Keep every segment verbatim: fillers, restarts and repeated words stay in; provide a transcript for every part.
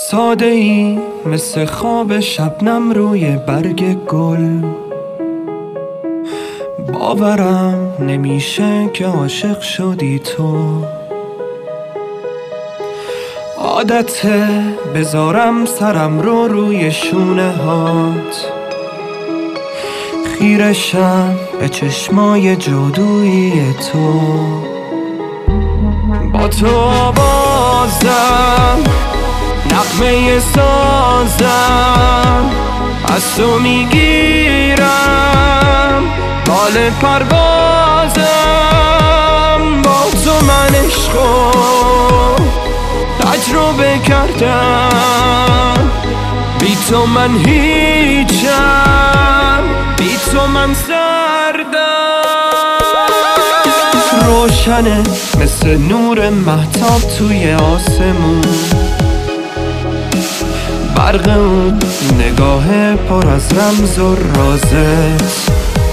ساده ای مثل خواب شبنم روی برگ گل، باورم نمیشه که عاشق شدی تو. عادته بذارم سرم رو روی شونه هات، خیرشم به چشمای جادویی تو. با تو آوازم نغمه سازم، از تو میگیرم بال پروازم. با تو من عشقو تجربه کردم، بی تو من هیچم، بی تو من سردم. روشنه مثل نور مهتاب توی آسمون، برق اون نگاه پر از رمز و رازت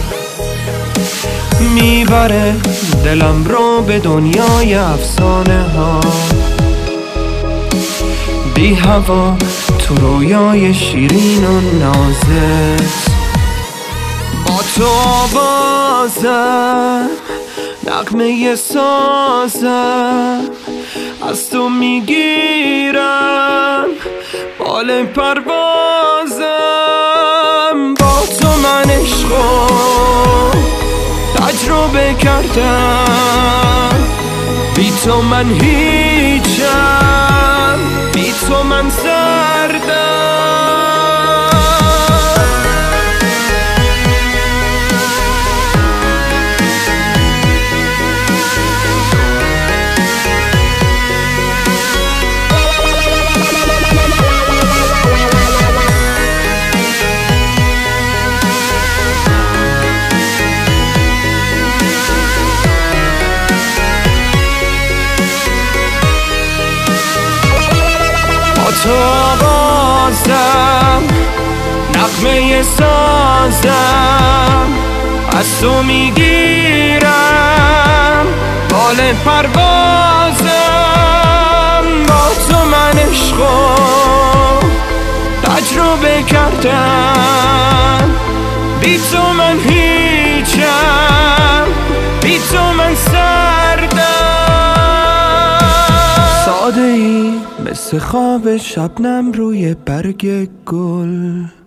میبره دلم رو به دنیای افسانه ها. بی هوا تو رویای شیرین و نازت، با تو آوازم نغمه سازم، از تو میگیرم بال پروازم. با تو من عشقو تجربه کردم، بی تو من هیچم، بی تو من سردم. تو آوازم نغمه سازم، از تو میگیرم بال پروازم. با تو من عشقو تجربه کردم، بی تو من هیچم، بی تو من سردم. ساده ای مثل خواب شبنم روی برگ گل،